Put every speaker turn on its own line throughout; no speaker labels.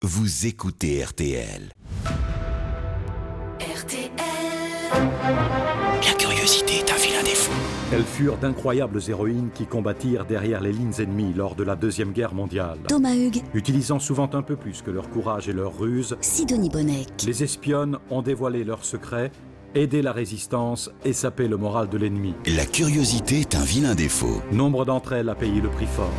Vous écoutez RTL.
RTL.
La curiosité est un vilain défaut.
Elles furent d'incroyables héroïnes qui combattirent derrière les lignes ennemies lors de la Deuxième Guerre mondiale.
Thomas Hugues.
Utilisant souvent un peu plus que leur courage et leur ruse,
Sidonie Bonnec.
les espionnes ont dévoilé leurs secrets, aidé la résistance et sapé le moral de l'ennemi.
La curiosité est un vilain défaut.
Nombre d'entre elles a payé le prix fort.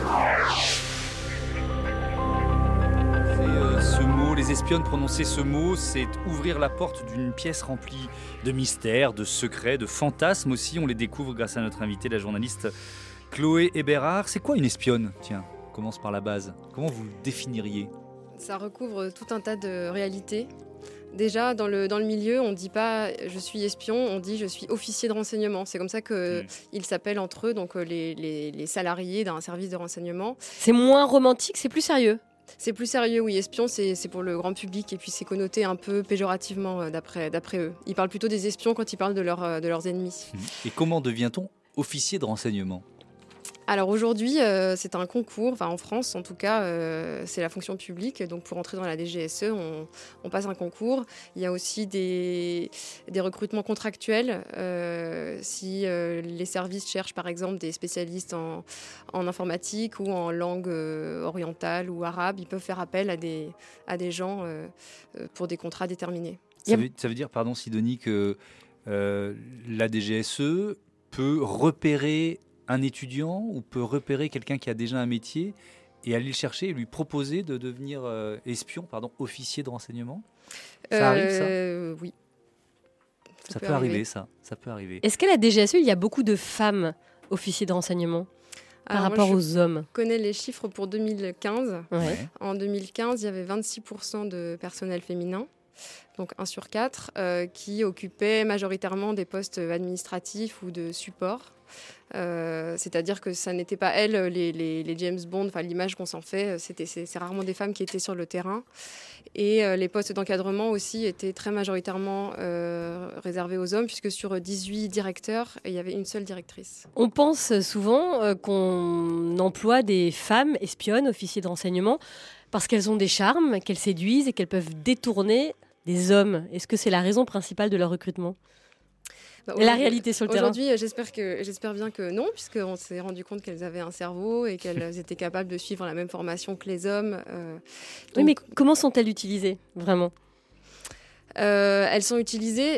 Les espionnes, prononcer ce mot, c'est ouvrir la porte d'une pièce remplie de mystères, de secrets, de fantasmes aussi. On les découvre grâce à notre invitée, la journaliste Chloé Héberard. C'est quoi une espionne ? Tiens, on commence par la base. Comment vous le définiriez ?
Ça recouvre tout un tas de réalités. Déjà, dans le milieu, on ne dit pas « je suis espion », on dit « je suis officier de renseignement ». C'est comme ça qu'ils s'appellent entre eux, donc les salariés d'un service de renseignement.
C'est moins romantique, c'est plus sérieux.
C'est plus sérieux, oui. Espion, c'est pour le grand public et puis c'est connoté un peu péjorativement d'après eux. Ils parlent plutôt des espions quand ils parlent de leurs ennemis.
Et comment devient-on officier de renseignement ?
Alors aujourd'hui, c'est un concours, en France en tout cas, c'est la fonction publique. Donc pour entrer dans la DGSE, on passe un concours. Il y a aussi des recrutements contractuels. Si les services cherchent par exemple des spécialistes en informatique ou en langue orientale ou arabe, ils peuvent faire appel à des gens pour des contrats déterminés.
Ça veut dire, pardon Sidonie, que la DGSE peut repérer un étudiant ou peut repérer quelqu'un qui a déjà un métier et aller le chercher et lui proposer de devenir officier de renseignement ? Ça arrive, ça ?
Oui.
Ça peut arriver, ça peut arriver.
Est-ce qu'à la DGSE, il y a beaucoup de femmes officiers de renseignement par rapport aux hommes ?
Je connais les chiffres pour 2015.
Ouais.
En 2015, il y avait 26% de personnel féminin. Donc 1 sur 4, qui occupaient majoritairement des postes administratifs ou de support. C'est-à-dire que ça n'était pas elles, les James Bond, l'image qu'on s'en fait, c'est rarement des femmes qui étaient sur le terrain. Et les postes d'encadrement aussi étaient très majoritairement réservés aux hommes, puisque sur 18 directeurs, il y avait une seule directrice.
On pense souvent qu'on emploie des femmes espionnes, officiers de renseignement, parce qu'elles ont des charmes, qu'elles séduisent et qu'elles peuvent détourner des hommes. Est-ce que c'est la raison principale de leur recrutement ? Et la réalité sur le terrain ?
Aujourd'hui, j'espère bien que non, puisqu'on s'est rendu compte qu'elles avaient un cerveau et qu'elles étaient capables de suivre la même formation que les hommes.
Oui, mais comment sont-elles utilisées, vraiment ?
Elles sont utilisées,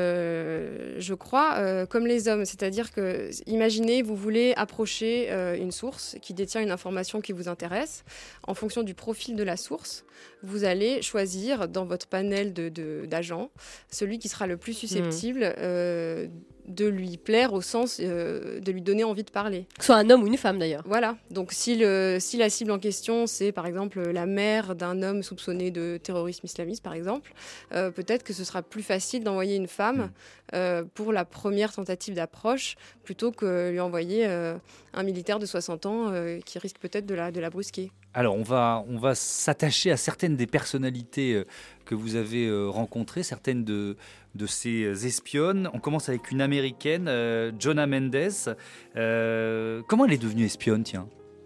je crois, comme les hommes. C'est-à-dire que, imaginez, vous voulez approcher une source qui détient une information qui vous intéresse. En fonction du profil de la source, vous allez choisir dans votre panel d'agents celui qui sera le plus susceptible de lui plaire au sens de lui donner envie de parler.
Que ce soit un homme ou une femme, d'ailleurs.
Voilà. Donc, si la cible en question, c'est par exemple la mère d'un homme soupçonné de terrorisme islamiste, par exemple, peut-être que ce sera plus facile d'envoyer une femme pour la première tentative d'approche plutôt que lui envoyer un militaire de 60 ans qui risque peut-être de la brusquer.
Alors, on va s'attacher à certaines des personnalités que vous avez rencontrées, certaines de ces espionnes. On commence avec une américaine, Jonna Mendes. Comment elle est devenue espionne, tiens ?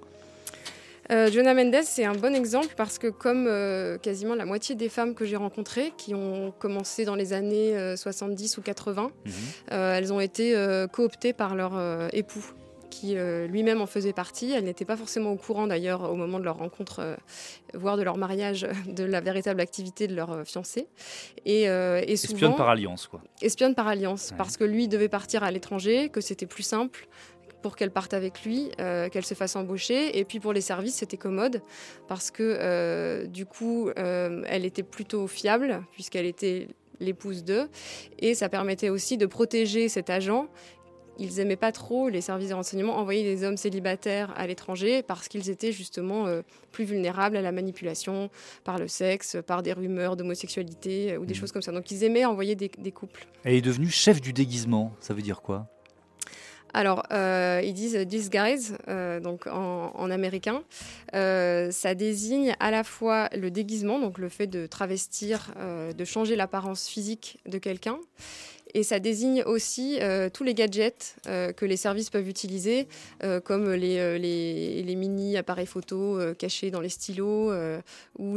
Jonna Mendes, c'est un bon exemple parce que comme quasiment la moitié des femmes que j'ai rencontrées, qui ont commencé dans les années 70 ou 80, elles ont été cooptées par leur époux, qui lui-même en faisait partie. Elle n'était pas forcément au courant d'ailleurs au moment de leur rencontre, voire de leur mariage, de la véritable activité de leur fiancé. Et souvent,
espionne par alliance, quoi.
Espionne par alliance,
Ouais.
parce que lui devait partir à l'étranger, que c'était plus simple pour qu'elle parte avec lui, qu'elle se fasse embaucher. Et puis pour les services, c'était commode, parce que du coup, elle était plutôt fiable, puisqu'elle était l'épouse d'eux. Et ça permettait aussi de protéger cet agent. Ils n'aimaient pas trop, les services de renseignement, envoyer des hommes célibataires à l'étranger parce qu'ils étaient justement plus vulnérables à la manipulation par le sexe, par des rumeurs d'homosexualité ou des choses comme ça. Donc ils aimaient envoyer des couples.
Elle est devenue chef du déguisement, ça veut dire quoi ?
Alors, ils disent disguise, donc en américain. Ça désigne à la fois le déguisement, donc le fait de travestir, de changer l'apparence physique de quelqu'un. Et ça désigne aussi tous les gadgets que les services peuvent utiliser, comme les mini appareils photo cachés dans les stylos ou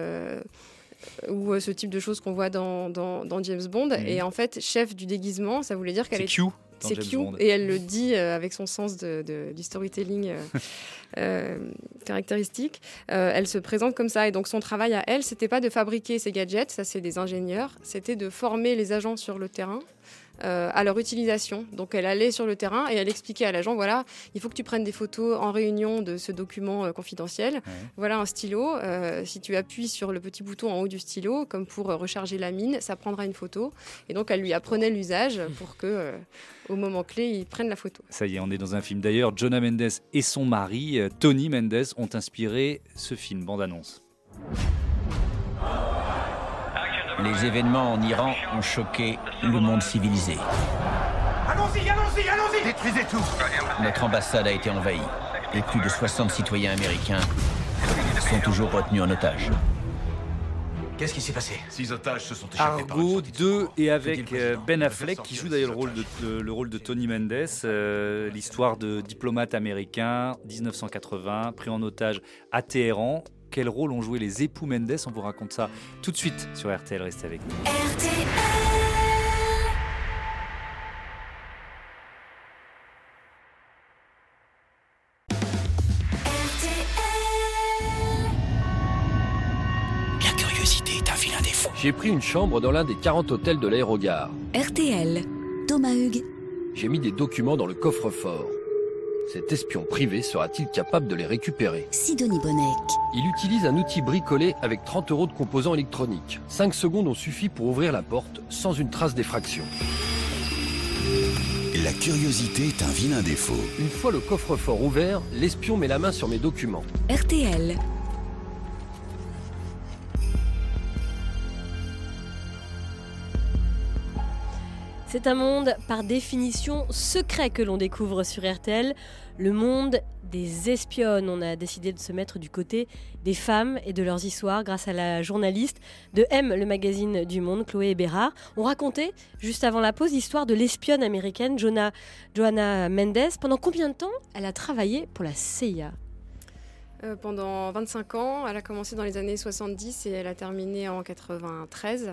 ce type de choses qu'on voit dans James Bond. Et en fait, chef du déguisement, ça voulait dire qu'elle est...
Q.
C'est Q, et elle le dit avec son sens du storytelling caractéristique. Elle se présente comme ça, et donc son travail à elle, c'était pas de fabriquer ces gadgets, ça c'est des ingénieurs, c'était de former les agents sur le terrain à leur utilisation. Donc elle allait sur le terrain et elle expliquait à l'agent, voilà, il faut que tu prennes des photos en réunion de ce document confidentiel. Ouais. Voilà un stylo, si tu appuies sur le petit bouton en haut du stylo, comme pour recharger la mine, ça prendra une photo. Et donc elle lui apprenait l'usage pour que au moment clé, ils prennent la photo.
Ça y est, on est dans un film. D'ailleurs, Jonna Mendes et son mari, Tony Mendes, ont inspiré ce film, bande-annonce.
Les événements en Iran ont choqué le monde civilisé.
Allons-y, allons-y, allons-y! Détruisez tout!
Notre ambassade a été envahie et plus de 60 citoyens américains sont toujours retenus en otage.
Qu'est-ce qui s'est passé?
6 otages se sont échappés par
Argo 2 et avec Ben Affleck qui joue d'ailleurs le rôle de Tony Mendes, l'histoire de diplomate américain, 1980, pris en otage à Téhéran. Quel rôle ont joué les époux Mendes? On vous raconte ça tout de suite sur RTL, restez avec nous.
RTL.
La curiosité est un vilain défaut.
J'ai pris une chambre dans l'un des 40 hôtels de l'aérogare.
RTL. Thomas Hugues.
J'ai mis des documents dans le coffre-fort. Cet espion privé sera-t-il capable de les récupérer?
Sidonie Bonnec.
Il utilise un outil bricolé avec 30 € de composants électroniques. 5 secondes ont suffi pour ouvrir la porte sans une trace d'effraction.
La curiosité est un vilain défaut.
Une fois le coffre-fort ouvert, l'espion met la main sur mes documents.
RTL.
C'est un monde par définition secret que l'on découvre sur RTL, le monde des espionnes. On a décidé de se mettre du côté des femmes et de leurs histoires grâce à la journaliste de M, le magazine du Monde, Chloé Hébérard. On racontait, juste avant la pause, l'histoire de l'espionne américaine Johanna Mendes. Pendant combien de temps elle a travaillé pour la CIA ?
Pendant 25 ans, elle a commencé dans les années 70 et elle a terminé en 93.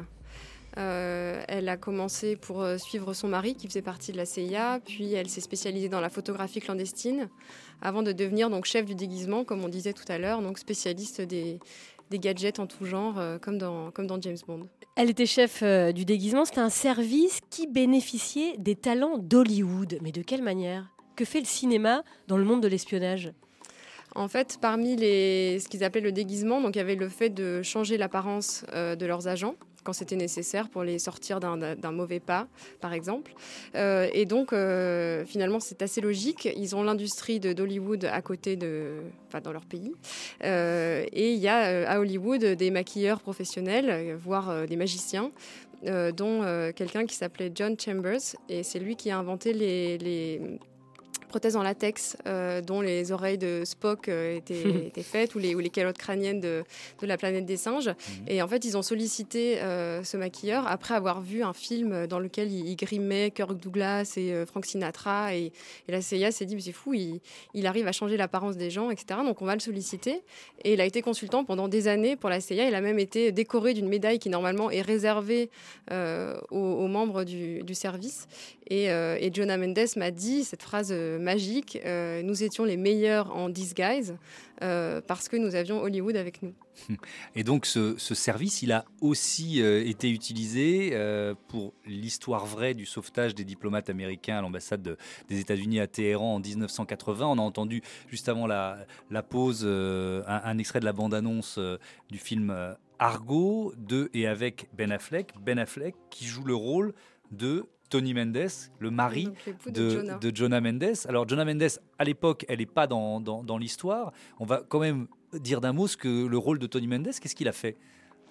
Elle a commencé pour suivre son mari qui faisait partie de la CIA, puis elle s'est spécialisée dans la photographie clandestine avant de devenir donc chef du déguisement, comme on disait tout à l'heure, donc spécialiste des gadgets en tout genre, comme dans James Bond.
Elle était chef du déguisement, c'était un service qui bénéficiait des talents d'Hollywood. Mais de quelle manière ? Que fait le cinéma dans le monde de l'espionnage ?
En fait, parmi ce qu'ils appelaient le déguisement, donc il y avait le fait de changer l'apparence de leurs agents quand c'était nécessaire pour les sortir d'un mauvais pas, par exemple. Et donc, finalement, c'est assez logique. Ils ont l'industrie d'Hollywood à côté dans leur pays. Et il y a à Hollywood des maquilleurs professionnels, voire des magiciens, dont quelqu'un qui s'appelait John Chambers. Et c'est lui qui a inventé les prothèses en latex dont les oreilles de Spock étaient faites, ou les calottes crâniennes de la planète des singes. Et en fait, ils ont sollicité ce maquilleur après avoir vu un film dans lequel il grimait Kirk Douglas et Frank Sinatra. Et la CIA s'est dit, mais c'est fou, il arrive à changer l'apparence des gens, etc. Donc on va le solliciter. Et il a été consultant pendant des années pour la CIA. Il a même été décoré d'une médaille qui normalement est réservée aux membres du service. Et Johanna Mendes m'a dit cette phrase magique, nous étions les meilleurs en disguise parce que nous avions Hollywood avec nous.
Et donc ce service, il a aussi été utilisé pour l'histoire vraie du sauvetage des diplomates américains à l'ambassade des États-Unis à Téhéran en 1980. On a entendu juste avant la pause un extrait de la bande-annonce du film Argo 2 et avec Ben Affleck qui joue le rôle de Tony Mendes, le mari de Johanna Mendes. Alors Johanna Mendes, à l'époque, elle n'est pas dans l'histoire. On va quand même dire d'un mot le rôle de Tony Mendes. Qu'est-ce qu'il a fait ?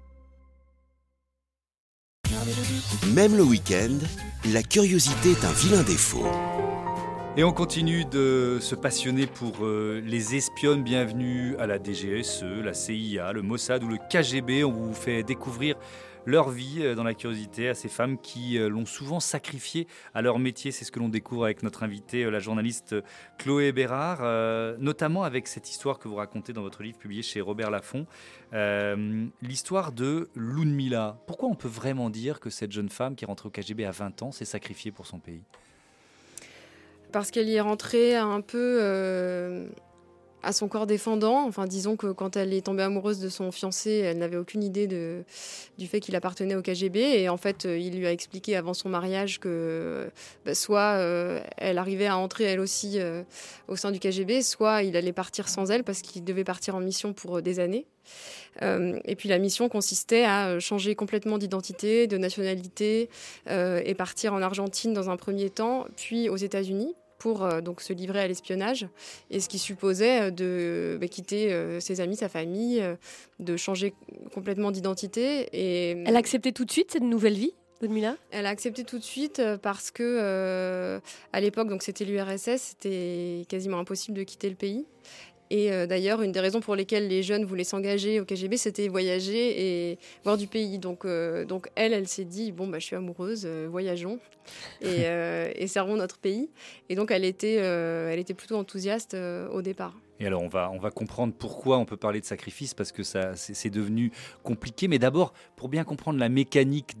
Même le week-end, la curiosité est un vilain défaut.
Et on continue de se passionner pour les espionnes. Bienvenue à la DGSE, la CIA, le Mossad ou le KGB. On vous fait découvrir leur vie dans la curiosité à ces femmes qui l'ont souvent sacrifié à leur métier. C'est ce que l'on découvre avec notre invitée, la journaliste Chloé Bérard, notamment avec cette histoire que vous racontez dans votre livre publié chez Robert Laffont, l'histoire de Ludmila. Pourquoi on peut vraiment dire que cette jeune femme qui est rentrée au KGB à 20 ans s'est sacrifiée pour son pays ?
Parce qu'elle y est rentrée un peu à son corps défendant. Enfin, disons que quand elle est tombée amoureuse de son fiancé, elle n'avait aucune idée du fait qu'il appartenait au KGB. Et en fait, il lui a expliqué avant son mariage que soit elle arrivait à entrer elle aussi au sein du KGB, soit il allait partir sans elle parce qu'il devait partir en mission pour des années. Et puis la mission consistait à changer complètement d'identité, de nationalité et partir en Argentine dans un premier temps, puis aux États-Unis pour donc se livrer à l'espionnage, et ce qui supposait de quitter ses amis, sa famille, de changer complètement d'identité. Et
elle a accepté tout de suite cette nouvelle vie, Ludmila ?
Elle a accepté tout de suite parce que à l'époque, donc c'était l'URSS, c'était quasiment impossible de quitter le pays. Et d'ailleurs, une des raisons pour lesquelles les jeunes voulaient s'engager au KGB, c'était voyager et voir du pays. Donc elle s'est dit, bon, je suis amoureuse, voyageons et servons notre pays. Et donc, elle était plutôt enthousiaste au départ.
Et alors, on va comprendre pourquoi on peut parler de sacrifice, parce que c'est devenu compliqué. Mais d'abord, pour bien comprendre la mécanique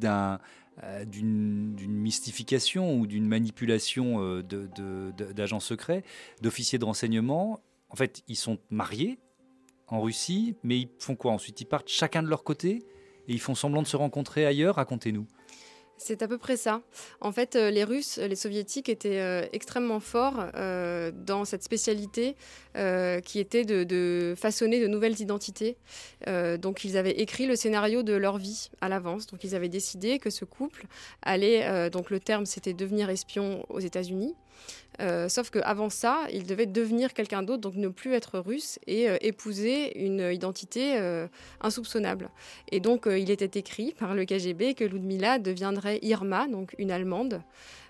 d'une mystification ou d'une manipulation d'agents secrets, d'officiers de renseignement. En fait, ils sont mariés en Russie, mais ils font quoi ensuite ? Ils partent chacun de leur côté et ils font semblant de se rencontrer ailleurs. Racontez-nous.
C'est à peu près ça. En fait, les Russes, les Soviétiques étaient extrêmement forts dans cette spécialité qui était de façonner de nouvelles identités. Donc, ils avaient écrit le scénario de leur vie à l'avance. Donc, ils avaient décidé que ce couple allait... donc, le terme, c'était devenir espion aux États-Unis. Sauf qu'avant ça, il devait devenir quelqu'un d'autre, donc ne plus être russe et épouser une identité insoupçonnable. Et donc, il était écrit par le KGB que Ludmila deviendrait Irma, donc une Allemande,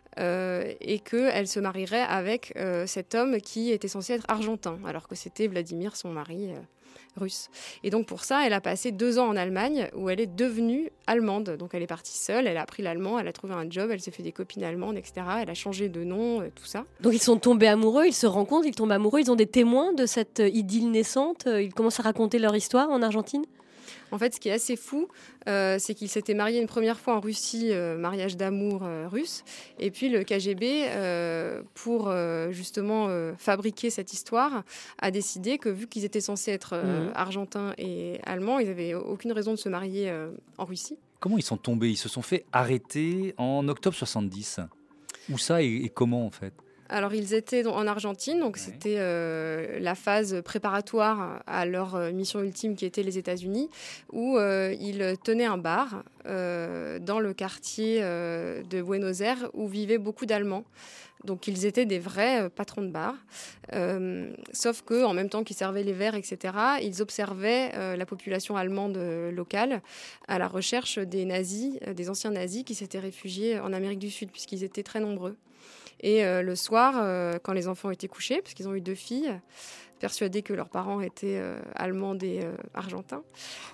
et qu'elle se marierait avec cet homme qui était censé être argentin, alors que c'était Vladimir, son mari russe. Et donc pour ça, elle a passé 2 ans en Allemagne où elle est devenue allemande. Donc elle est partie seule, elle a appris l'allemand, elle a trouvé un job, elle s'est fait des copines allemandes, etc. Elle a changé de nom, tout ça.
Donc ils sont tombés amoureux, ils se rencontrent, ils tombent amoureux, ils ont des témoins de cette idylle naissante, ils commencent à raconter leur histoire en Argentine ?
En fait, ce qui est assez fou, c'est qu'ils s'étaient mariés une première fois en Russie, mariage d'amour russe. Et puis le KGB, pour justement fabriquer cette histoire, a décidé que vu qu'ils étaient censés être argentins et allemands, ils n'avaient aucune raison de se marier en Russie.
Comment ils sont tombés ? Ils se sont fait arrêter en octobre 70. Où ça et comment en fait ?
Alors, ils étaient en Argentine, donc c'était la phase préparatoire à leur mission ultime qui était les États-Unis, où ils tenaient un bar dans le quartier de Buenos Aires où vivaient beaucoup d'Allemands. Donc, ils étaient des vrais patrons de bar, sauf qu'en même temps qu'ils servaient les verres, etc., ils observaient la population allemande locale à la recherche des nazis, des anciens nazis qui s'étaient réfugiés en Amérique du Sud, puisqu'ils étaient très nombreux. Et le soir, quand les enfants étaient couchés, parce qu'ils ont eu 2 filles, persuadés que leurs parents étaient allemands et argentins,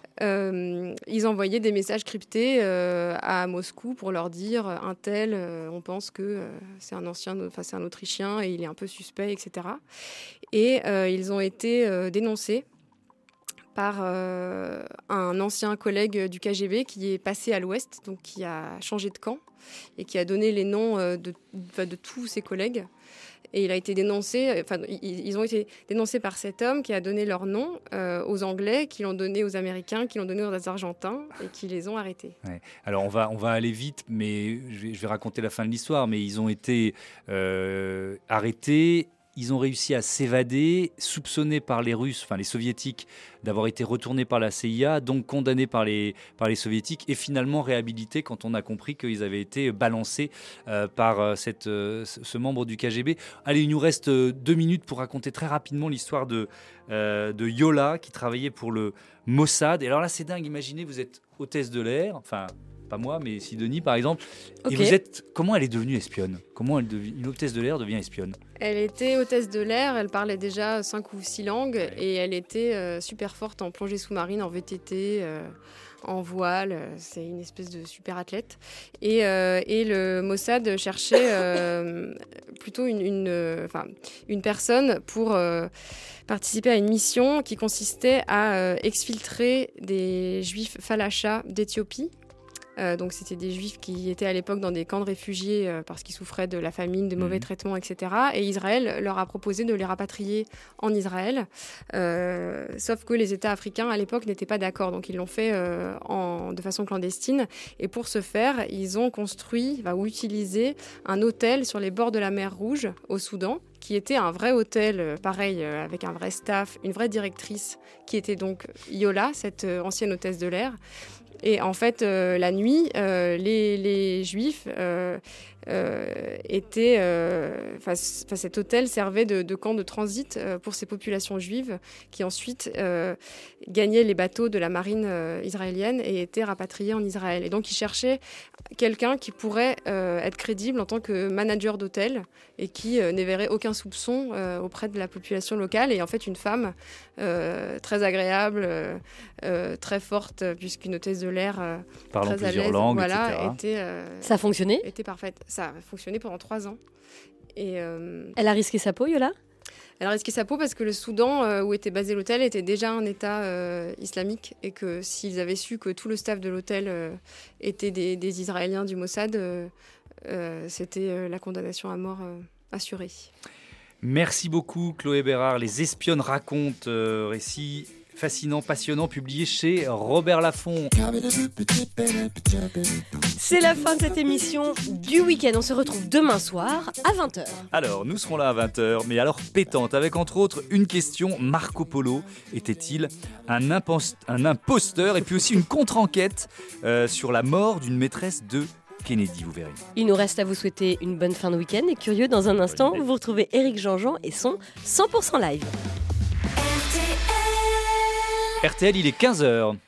ils envoyaient des messages cryptés à Moscou pour leur dire un tel, on pense que c'est un Autrichien et il est un peu suspect, etc. Et ils ont été dénoncés par un ancien collègue du KGB qui est passé à l'Ouest, donc qui a changé de camp et qui a donné les noms de tous ses collègues. Et il a été dénoncé, ils ont été dénoncés par cet homme qui a donné leur nom aux Anglais, qui l'ont donné aux Américains, qui l'ont donné aux Argentins et qui les ont arrêtés.
Ouais. Alors on va aller vite, mais je vais raconter la fin de l'histoire. Mais ils ont été arrêtés. Ils ont réussi à s'évader, soupçonnés par les Russes, enfin les Soviétiques, d'avoir été retournés par la CIA, donc condamnés par les Soviétiques, et finalement réhabilités quand on a compris qu'ils avaient été balancés par ce membre du KGB. Allez, il nous reste 2 minutes pour raconter très rapidement l'histoire de Yola, qui travaillait pour le Mossad. Et alors là, c'est dingue, imaginez, vous êtes hôtesse de l'air, enfin pas moi, mais Sidonie par exemple.
Ok.
Et comment elle est devenue espionne? Comment une hôtesse de l'air devient espionne?
Elle était hôtesse de l'air, elle parlait déjà 5 ou 6 langues et elle était super forte en plongée sous-marine, en VTT, en voile. C'est une espèce de super athlète. Et le Mossad cherchait plutôt une personne pour participer à une mission qui consistait à exfiltrer des juifs falachas d'Éthiopie. Donc c'était des juifs qui étaient à l'époque dans des camps de réfugiés parce qu'ils souffraient de la famine, de mauvais traitements, etc. Et Israël leur a proposé de les rapatrier en Israël. Sauf que les États africains à l'époque n'étaient pas d'accord. Donc ils l'ont fait de façon clandestine. Et pour ce faire, ils ont construit ou utilisé un hôtel sur les bords de la mer Rouge au Soudan, qui était un vrai hôtel, pareil, avec un vrai staff, une vraie directrice, qui était donc Yola, cette ancienne hôtesse de l'air. Et en fait, la nuit, les Juifs cet hôtel servait de camp de transit pour ces populations juives qui ensuite gagnaient les bateaux de la marine israélienne et étaient rapatriés en Israël. Et donc, ils cherchaient quelqu'un qui pourrait être crédible en tant que manager d'hôtel et qui n'éverrait aucun soupçon auprès de la population locale. Et en fait, une femme très agréable, très forte, puisqu'une hôtesse de l'air
parlant
très
plusieurs
à l'aise,
langues,
etc.
Ça a fonctionné ?
Était parfaite. Ça a fonctionné pendant 3 ans. Et,
elle a risqué sa peau, Yola ?
Elle a risqué sa peau parce que le Soudan, où était basé l'hôtel, était déjà un État islamique et que s'ils avaient su que tout le staff de l'hôtel était des Israéliens du Mossad, c'était la condamnation à mort assurée.
Merci beaucoup Chloé Bérard. Les espionnes racontent, récit fascinant, passionnant, publié chez Robert Laffont.
C'est la fin de cette émission du week-end. On se retrouve demain soir à 20h.
Alors, nous serons là à 20h, mais alors pétante, avec entre autres une question. Marco Polo était-il un imposteur? Et puis aussi une contre-enquête sur la mort d'une maîtresse de Kennedy, vous verrez.
Il nous reste à vous souhaiter une bonne fin de week-end. Et curieux, dans un instant, vous retrouvez Éric Jean-Jean et son 100% live.
RTL, il est 15h.